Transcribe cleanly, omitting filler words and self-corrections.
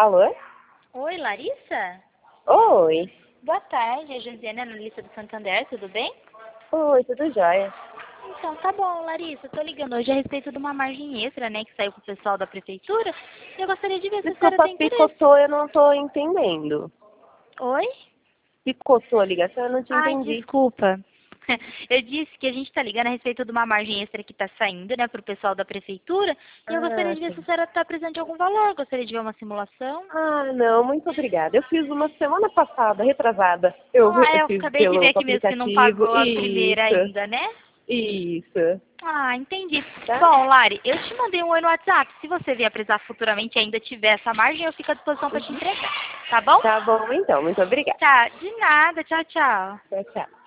Alô? Oi, Larissa? Oi. Boa tarde, é Josiane, analista do Santander, tudo bem? Oi, tudo jóia? Então, tá bom, Larissa, tô ligando hoje a respeito de uma margem extra, né, que saiu com o pessoal da prefeitura. Eu gostaria de ver se a senhora Desculpa, tem interesse. picotou, eu não tô entendendo. Oi? Picotou a ligação, eu não te Ai, entendi. desculpa. Eu disse que a gente tá ligando a respeito de uma margem extra que tá saindo, né, pro pessoal da prefeitura. E eu gostaria Ah, de ver se a sim. senhora tá precisando de algum valor. Gostaria de ver uma simulação. Ah, não, muito obrigada. Eu fiz uma semana passada, retrasada. Eu Eu fiz acabei de ver pelo aqui mesmo que não aplicativo. pagou a primeira Isso, ainda, né? isso. Ah, entendi. Tá? Bom, Lari, eu te mandei um oi no WhatsApp. Se você vier precisar futuramente e ainda tiver essa margem, eu fico à disposição para te entregar. Tá bom? Tá bom, então. Muito obrigada. Tá, de nada. Tchau, tchau. Tchau, tchau.